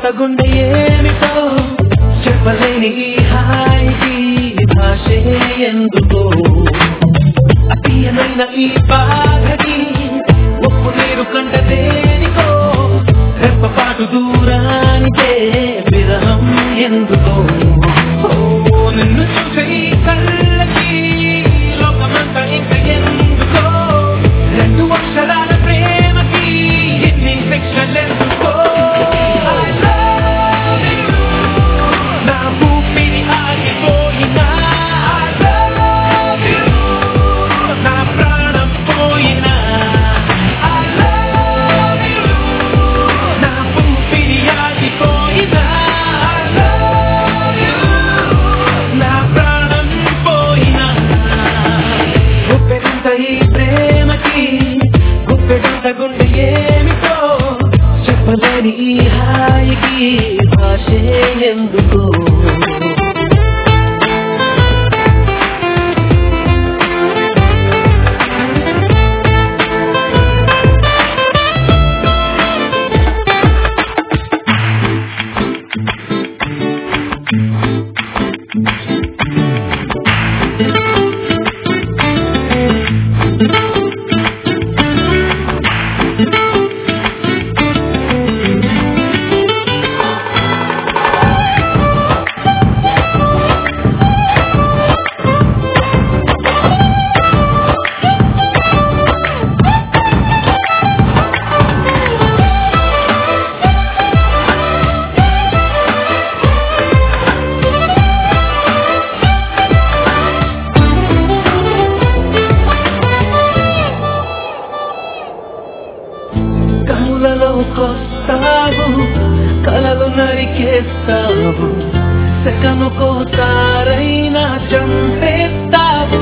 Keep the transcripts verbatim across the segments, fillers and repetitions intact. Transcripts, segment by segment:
గుండె ఏమిటో చెప్పలేని ఈ హాయికి భాషే ఎందుకో అతీయమైన ఈ బాధకి ఒప్పు నీరు కంట దేనికో రెప్పపాటు దూరానికే విరహం ఎందుకో నిన్ను చూసే ఈ కళ్ళకి లోకమంతా ఇంక ఎందుకో రెండు అక్షరాల ప్రేమకి ఎన్ని సెక్షన్లు ఎందుకో నా ఊపిరి ఆగిపోయినా నా ప్రాణం పోయినా నా ఊపిరి ఆగిపోయినా నా ప్రాణం పోయినా గుప్పెడంత ఈ ప్రేమకి గుప్పెడంత గుండె ఏమిటో చెప్పలేని ఈ హాయికి భాషే ఎందుకో కనులలోకొస్తావు కలలు నరికేస్తావు సెకనుకోసారైనా చంపేస్తావు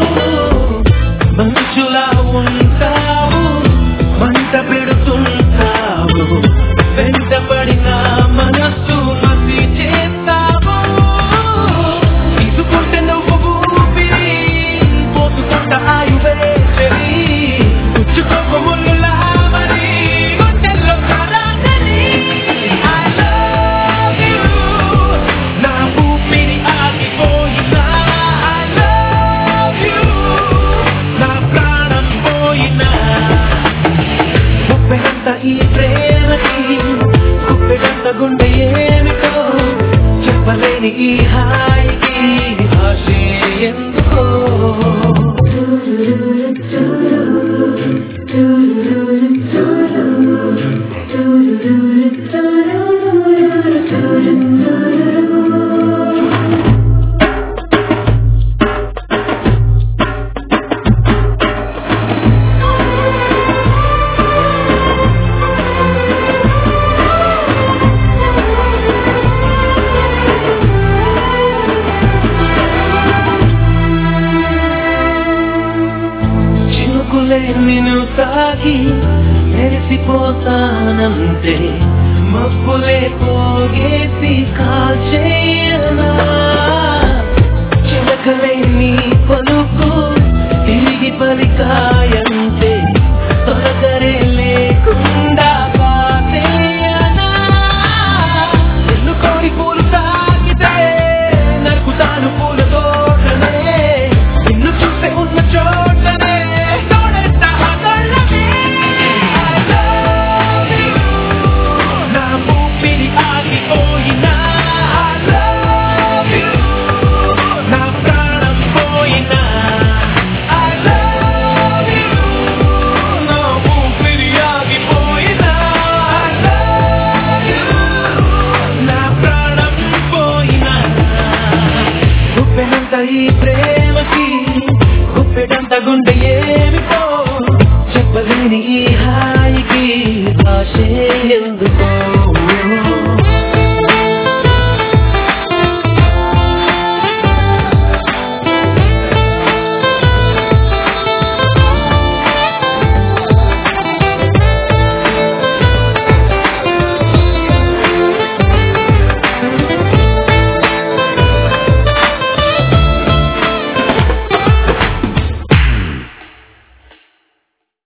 మంచులా ఉంటావు మంట పెడుతుంటావు వెంటబడిన మనస్సు మసి చేస్తావు తీసుకుంటే నువ్వు ఊపిరి పోతుకుంట ఆయువే చెరి పుచ్చుకోకు ముళ్ళులా ఈ ప్రేమకి గుప్పెడంత గుండె ఏమిటో చెప్పలేని ఈ హాయికి భాషే ఎందుకో నిన్ను తాకి మెరిసిపోతానంతే మబ్బులే పోగేసి కాల్చేయనా చిలకలే నీ పలుకు తిరిగి పలికాయంతే తొలగరే లేకుండా పాతేయనా నిన్ను కోరి పూలు తాకితే నరుకుతాను పూల తోటనే నిన్ను చూస్తే ఉన్న చోటనే ఈ ప్రేమకి గుప్పెడంత గుండె ఏమిటో చెప్పలేని ఈ హాయికి భాషే